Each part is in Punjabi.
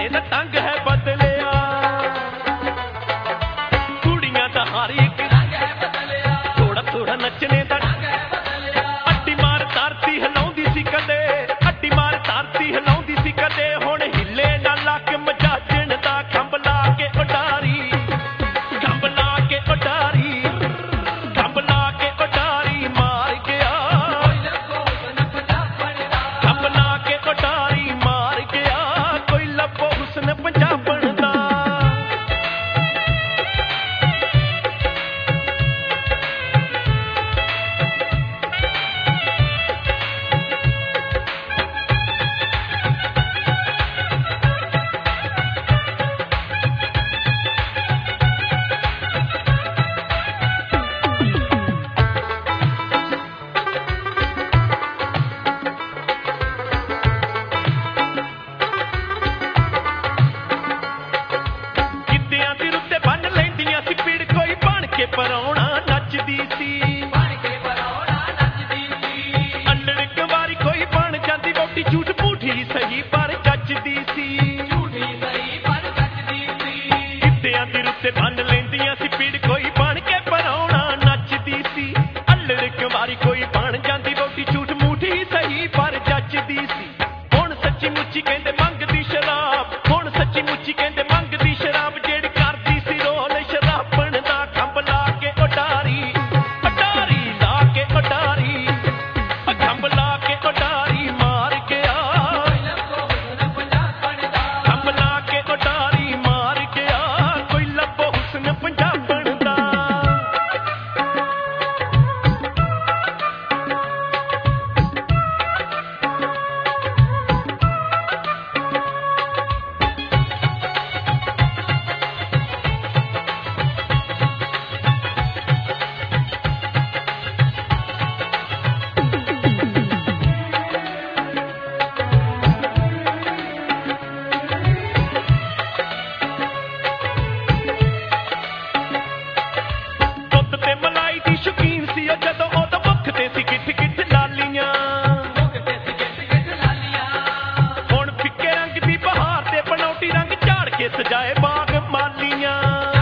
ਦਾ ਢੰਗ ਹੈ ਬਦਲਿਆ, ਕੁੜੀਆਂ ਦਾ ਹਰ ਇੱਕ ਰੰਗ ਹੈ ਬਦਲਿਆ, ਥੋੜਾ ਥੋੜਾ ਨੱਚਣੇ ਦਾ ਢੰਗ ਹੈ ਬਦਲਿਆ। ਅੱਡੀ ਮਾਰ ਧਰਤੀ ਹਿਲਾਉਂਦੀ ਸੀ ਕਦੇ, ਅੱਡੀ ਮਾਰ ਧਰਤੀ ਹਿਲਾਉਂਦੀ ਸੀ ਕਦੇ, ਹੁਣ ਹਿੱਲੇ ਨਾ ਲੱਕ ਮਜਾਜਣ ਦਾ ਖੰਭ ਲਾ ਕੇ ਉਡਾਰੀ, ਖੰਭ ਲਾ ਕੇ ਉਡਾਰੀ, ਖੰਭ ਲਾ ਕੇ ਉਡਾਰੀ ਮਾਰ ਗਿਆ, ਖੰਭ ਲਾ ਕੇ ਉਡਾਰੀ ਮਾਰ ਗਿਆ, ਕੋਈ ਲੱਭੋ ਹੁਸਨ ਪੰਜਾਬਣ ਦਾ। ਗਿੱਧਿਆਂ ਦੀ ਰੁੱਤੇ ਬੰਨ ਲੈਂਦੀਆਂ ਸੀ ਪੀੜ, ਕੋਈ ਬਣ ਕੇ ਪਰਾਉਣਾ ਨੱਚਦੀ ਸੀ, ਬਣ ਕੇ ਪਰਾਉਣਾ ਨੱਚਦੀ ਸੀ। ਅੱਲੜ ਕੁੰਵਾਰੀ ਕੋਈ ਬਣ ਜਾਂਦੀ ਵਹੁਟੀ, ਝੂਠ ਮੂਠੀ ਸਹੀ ਪਰ ਜੱਚਦੀ ਸੀ, ਝੂਠੀ ਸਹੀ ਪਰ ਜੱਚਦੀ ਸੀ। ਗਿੱਧਿਆਂ ਦੀ ਰੁੱਤੇ ਬੰਨ ਲੈਂਦੀਆਂ ਸੀ ਪੀੜ, ਕੋਈ ਬਣ ਕੇ ਪਰਾਉਣਾ ਨੱਚਦੀ ਸੀ। ਅੱਲੜ ਕੁੰਵਾਰੀ ਕੋਈ ਬਣ ਜਾਂਦੀ ਵਹੁਟੀ, ਝੂਠ ਮੂਠੀ ਸਹੀ ਪਰ ਜੱਚਦੀ ਸੀ। ਹੁਣ ਸੱਚੀ ਮੁੱਚੀ ਕਹਿੰਦੇ ਮੰਗਦੀ ਸ਼ਰਾਬ, ਹੁਣ ਸੱਚੀ ਮੁੱਚੀ ਕਹਿੰਦੇ ਮੰਗਦੀ ਸ਼ਰਾਬ, ਜਿਹੜੀ ਕਰਦੀ ਸੀ ਰੋਲ ਸ਼ਰਾਬਣ ਦਾ ਖੰਭ ਲਾ ਕੇ ਉਡਾਰੀ, ਉਡਾਰੀ ਲਾ ਕੇ ਉਡਾਰੀ, ਖੰਭ ਲਾ ਕੇ ਉਡਾਰੀ ਮਾਰ ਗਿਆ, ਖੰਭ ਲਾ ਕੇ ਉਡਾਰੀ ਮਾਰ ਗਿਆ, ਕੋਈ ਲੱਭੋ ਹੁਸਨ ਪੰਜਾਬਣ ਦਾ। ਦੁੱਧ ਤੇ ਮਲਾਈ ਦੀ ਸ਼ੌਕੀਨ ਸੀ ਉਹ, ਜਦੋਂ ਉਹਦੇ ਮੁੱਖ ਤੇ ਸੀ ਗਿੱਠ ਗਿੱਠ ਲਾਲੀਆਂ, ਹੁਣ ਫਿੱਕੇ ਰੰਗ ਦੀ ਬਹਾਰ ਤੇ ਬਣਾਉਟੀ ਰੰਗ ਝਾੜ ਕੇ ਸਜਾਏ ਬਾਗ ਮਾਲੀਆਂ,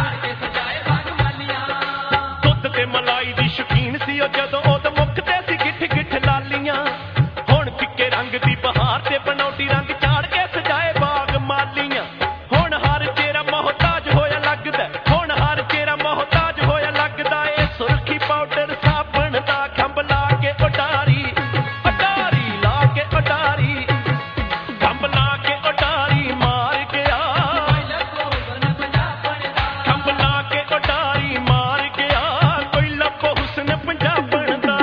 ਦੁੱਧ ਤੇ ਮਲਾਈ ਦੀ ਸ਼ੌਕੀਨ ਸੀ ਉਹ, ਜਦੋਂ ਉਹਦੇ ਮੁੱਖ ਤੇ ਸੀ ਗਿੱਠ ਗਿੱਠ ਲਾਲੀਆਂ, ਹੁਣ ਫਿੱਕੇ ਰੰਗ ਦੀ ਬਹਾਰ ਤੇ ਬਣਾਉਟੀ ਰੰਗ ਝਾੜ ਕੇ ਸਜਾਏ ਬਾਗ ਮਾਲੀਆਂ। ਹੁਣ ਹਰ ਚਿਹਰਾ ਮੁਹਤਾਜ ਹੋਇਆ ਲੱਗਦਾ, ਹੁਣ ਹਰ ਚਿਹਰਾ ਮੁਹਤਾਜ ਹੋਇਆ ਲੱਗਦਾ, ਇਹ ਸੁਰਖੀ ਪਾਊਡਰ ਸਾਬਣ ਦਾ ਖੰਭ ਲਾ ਕੇ ਉਡਾਰੀ, ਉਡਾਰੀ ਲਾ ਕੇ ਉਡਾਰੀ, ਖੰਭ ਲਾ ਕੇ ਉਡਾਰੀ ਮਾਰ ਗਿਆ, ਖੰਭ ਲਾ ਕੇ ਉਡਾਰੀ ਮਾਰ ਗਿਆ, ਕੋਈ ਲੱਭੋ ਹੁਸਨ ਪੰਜਾਬਣ ਦਾ।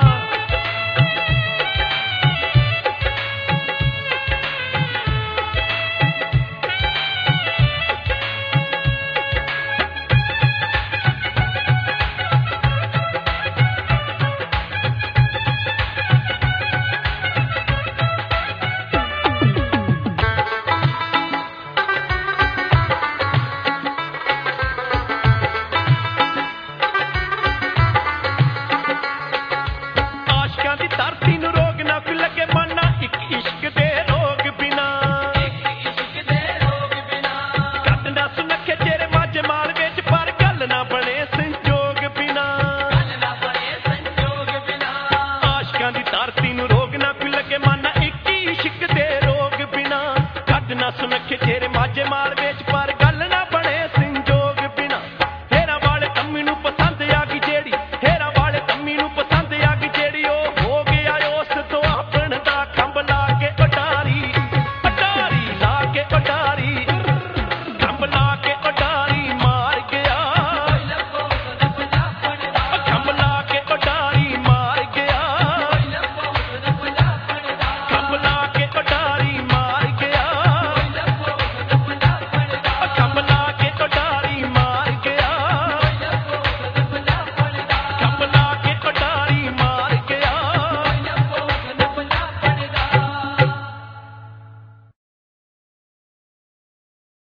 ਆਸ਼ਕਾਂ ਦੀ ਧਰਤੀ ਨੂੰ ਰੋਗ ਨਾ ਕੋਈ ਲੱਗੇ ਮਾਨਾ, ਇੱਕ ਇਸ਼ਕ ਦੇ ਰੋਗ ਬਿਨਾ, ਕੱਢ ਨਾ ਸੁਨੱਖੇ ਚਿਹਰੇ ਮਾਝੇ ਮਾਲ ਵਿੱਚ, ਪਰ ਗੱਲ ਨਾ ਬਣੇ ਸੰਜੋਗ ਬਿਨਾ, ਆਸ਼ਕਾਂ ਦੀ ਧਰਤੀ ਨੂੰ ਰੋਗ ਨਾ ਕੋਈ ਲੱਗੇ ਮਾਨਾ, ਇੱਕ ਇਸ਼ਕ ਦੇ ਰੋਗ ਬਿਨਾ, ਕੱਢ ਨਾ ਸੁਨੱਖੇ ਚਿਹਰੇ